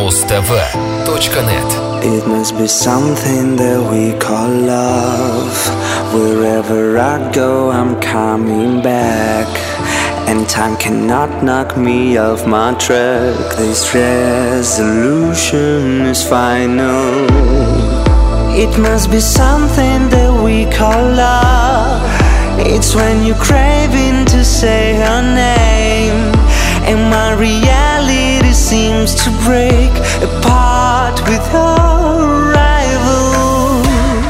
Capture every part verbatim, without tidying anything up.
муз тэ вэ точка нет. It must be something that we call love. Wherever I go, I'm coming back, and time cannot knock me off my track. This resolution is final. It must be something that we call love. It's when you're craving to say her name, and my reality seems to break apart with her arrival.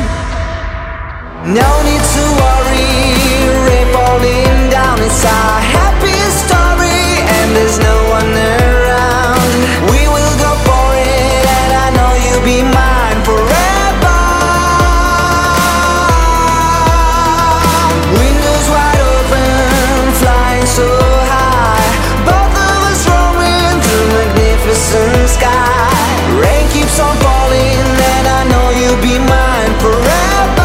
No need to worry, we're falling down. It's our happy story, and there's no one around. We will go for it, and I know you'll be mine forever. Windows wide open, flying so high, both of us roaming through magnificent sky. Rain keeps on falling, and I know you'll be mine forever.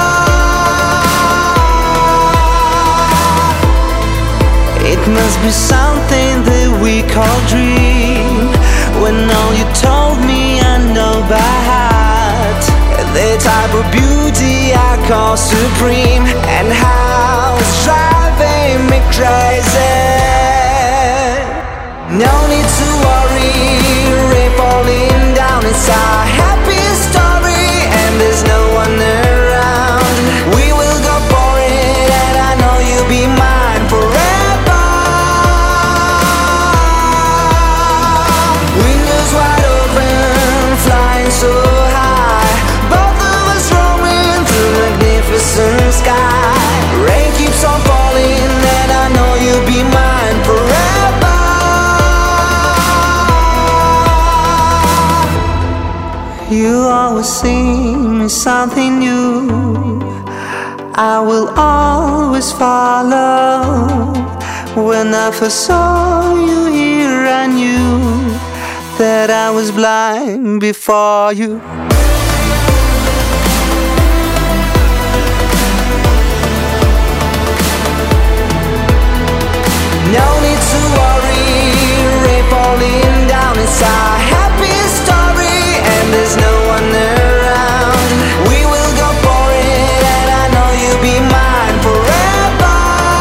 It must be something that we call dream, when all you told me I know by heart. The type of beauty I call supreme, and how it's driving me crazy. No need to worry, we're falling down. It's our happy story, and there's no one around. We will go for it, and I know you'll be mine forever. Windows wide open, flying so high, both of us roaming through magnificent sky. Rain keeps on falling, and I know you'll be mine forever. You always sing me something new. I will always follow. When I first saw you here, I knew that I was blind before you. No need to worry, we're falling down. It's our happy story, and there's no one around. We will go for it, and I know you'll be mine forever.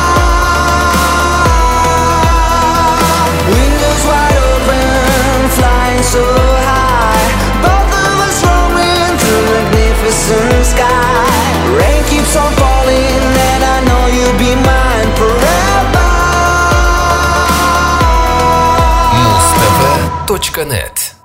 Windows wide open, flying so high, both of us roaming through magnificent sky. Rain keeps on falling, and I know you'll be mine forever. муз тэ вэ точка нет.